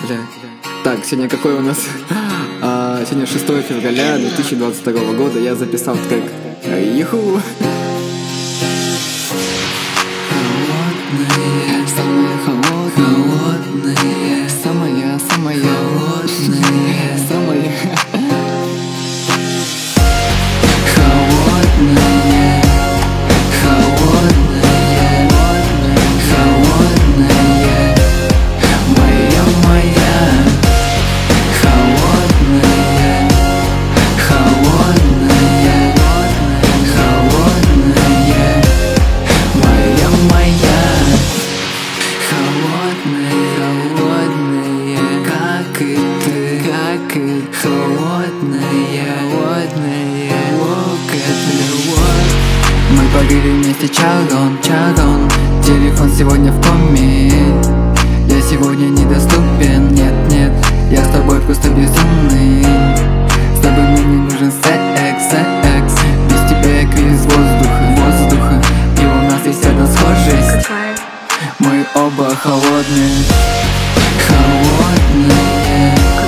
Бля. Так, сегодня какой у нас? Сегодня 6 февраля 2022 года. Я записал трек Иху. Холодные, самые холодные, самые холодные, самые холодные, холодные, холодные, моя холодные, холодные, холодные, моя холодные, как и ты, холодные, look at me, мы парили вместе чарон, телефон сегодня в коме, я сегодня недоступен, нет, я с тобой просто безумный, с тобой мне не нужен секс, без тебя я кривец воздуха, и у нас есть одна схожесть, мы оба холодные,